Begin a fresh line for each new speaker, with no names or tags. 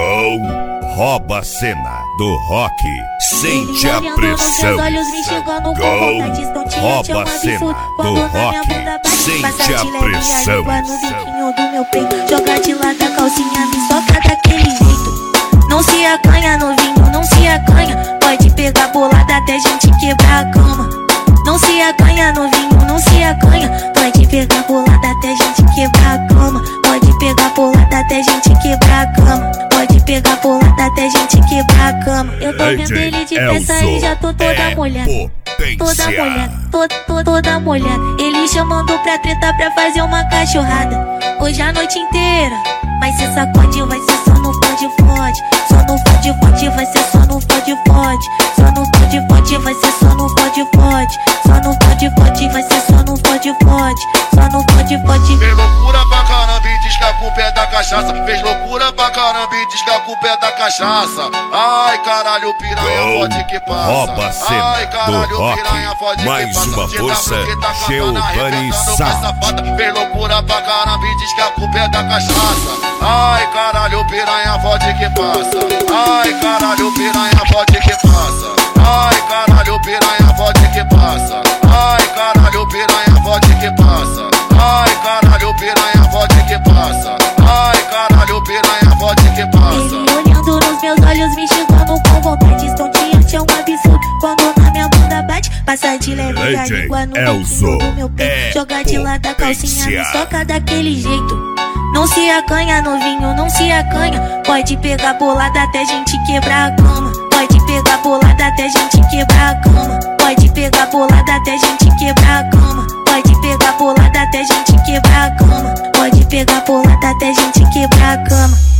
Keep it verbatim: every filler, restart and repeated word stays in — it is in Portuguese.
Gol, rouba a cena do rock, sente a pressão. Gol, rouba a cena do rock, sente a pressão.
Joga de lado a calcinha, me soca daquele jeito. Não se acanha, novinho, não se acanha. Pode pegar bolada até gente quebrar a cama. Não se acanha, novinho, não se acanha. Pode pegar bolada até gente quebrar a cama. Pode pegar bolada até gente quebrar a cama. Pode pegar bolada até gente quebrar a cama. Eu tô vendo ele de peça e já tô toda molhada. Toda molhada, toda, toda, toda molhada. Ele chamando pra treta pra fazer uma cachorrada. Hoje a noite inteira vai ser sacode, vai ser só no fode fode. Só no fode fode, vai ser só no fode fode. Só no fode fode, vai ser só no fode fode. Só no fode fode, vai ser só no fode fode. Só no fode fode.
Fez loucura pra caramba e diz que a culpa é da cachaça. Fez loucura pra caramba e diz que a culpa é da cachaça. Ai caralho, piranha, fode que passa.
Rouba a cena
Ai caralho,
do rock,
piranha, fode
mais
que passa.
uma força, Giovanni Sá.
Fez loucura pra caramba e diz que a culpa é da cachaça. Ai caralho, piranha, fode que passa. Ai caralho, piranha, fode que passa. Ai caralho, piranha, fode que passa. Ai caralho, piranha, fode que passa. Ai caralho, piranha, fode que passa. Ai caralho, piranha, fode que passa.
Ele olhando nos meus olhos, me xingando com vontade estonteante, é um absurdo. Quando na minha bunda bate, passa de leve a língua no biquinho do meu peito. Joga de lado a calcinha, me soca daquele jeito. Não se acanha, novinho, não se acanha. Pode pegar bolada até gente quebrar a cama. Pode pegar bolada até gente quebrar a cama. Pode pegar bolada até gente quebrar a cama. Pode pegar bolada até gente quebrar a cama. Pode pegar bolada até gente quebrar a cama.